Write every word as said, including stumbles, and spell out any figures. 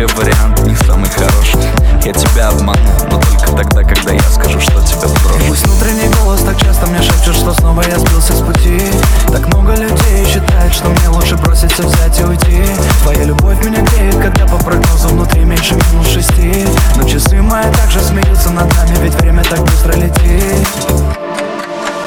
вообще вариант не самый хороший. Я тебя обману, но только тогда, когда я скажу, что тебя брошу. Пусть внутренний голос так часто мне шепчет, что снова я